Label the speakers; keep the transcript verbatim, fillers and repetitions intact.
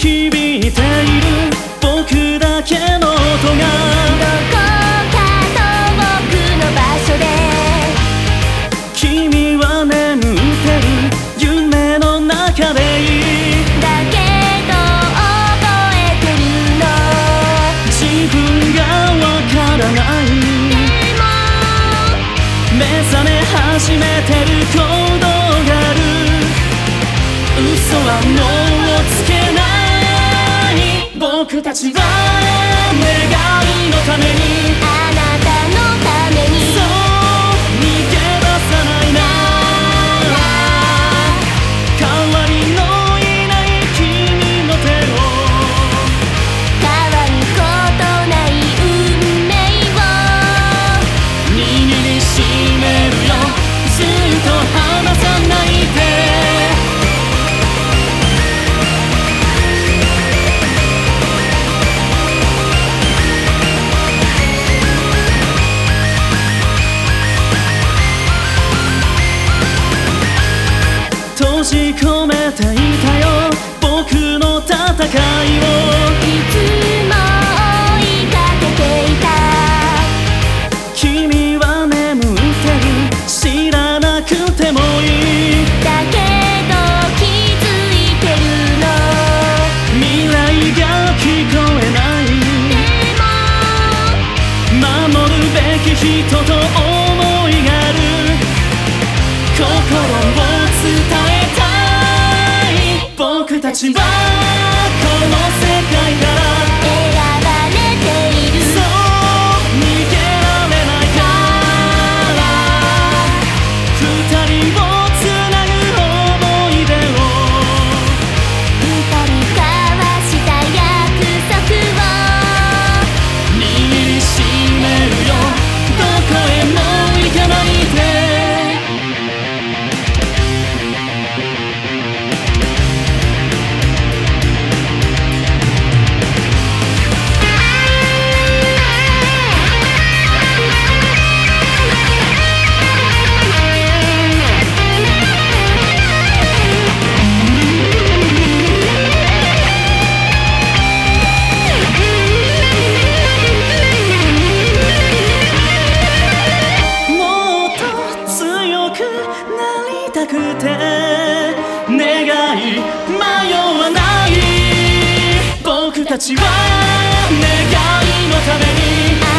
Speaker 1: 響いている僕だけの音が、どこ
Speaker 2: か遠くの場所で
Speaker 1: 君は眠ってる夢の中でいい。
Speaker 2: だけど覚えてるの、
Speaker 1: 自分がわからない。
Speaker 2: でも
Speaker 1: 目覚め始めてる行動がある。嘘はもうつけない。僕たちは願いのために、
Speaker 2: あなたのために、
Speaker 1: そう逃げ出さないな。代わりのいない君の手を、
Speaker 2: 変わることない運命を
Speaker 1: 握りしめるよ、ずっと離さないで。閉じ込めていたよ僕の戦いを。
Speaker 2: いつも追いかけていた、
Speaker 1: 君は眠ってる知らなくてもいい。
Speaker 2: だけど気づいてるの、
Speaker 1: 未来が聞こえない。
Speaker 2: でも
Speaker 1: 守るべき人と思いがある。心を伝えたい。僕たちはこの世界から
Speaker 2: 選ばれている、
Speaker 1: そう逃げられないから。二人をつなぐ思い出を、
Speaker 2: 二人交わした約束を
Speaker 1: 握りしめるよ、どこへも行かないで。くて願い迷わない。僕たちは願いのために